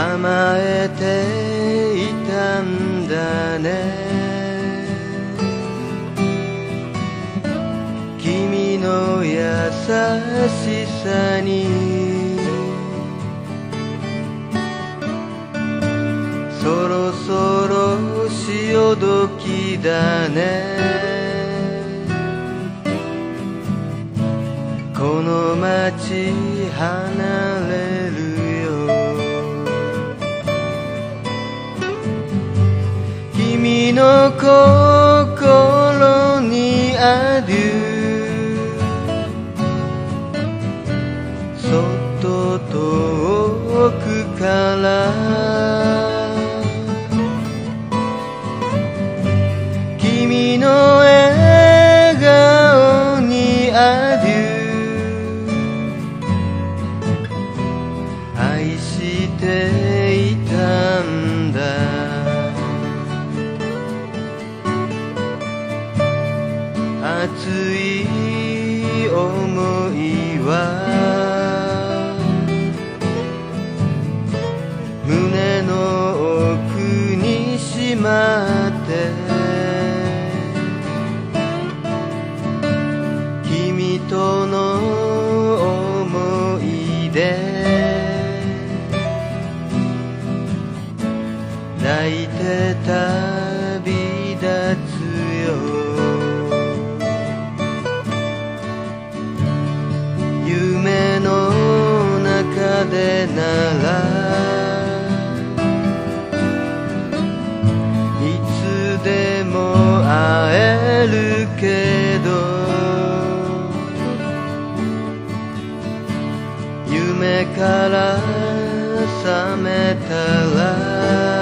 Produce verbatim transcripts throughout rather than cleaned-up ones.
甘えていたんだね。君の優しさにそろそろ潮時だね。この街離れるよ。君の心にアデュー。そっと遠くから君の笑顔にアデュー。愛していたんだ。熱い思いは胸の奥にしまって君との思い出抱いて旅立つよ。夢の中でならいつでも会えるけど夢から覚めたら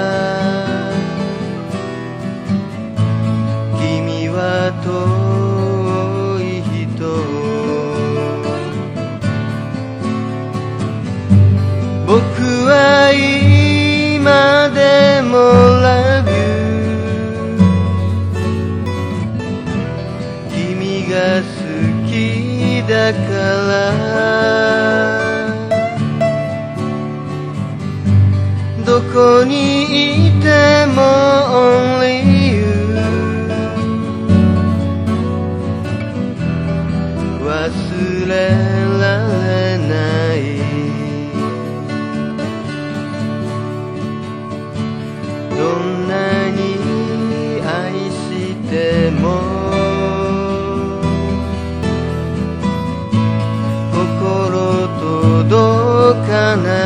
君は遠い人。僕は今でも Love you 君が好きだからどこにいても Only you 忘れられないどんなに愛しても心届かない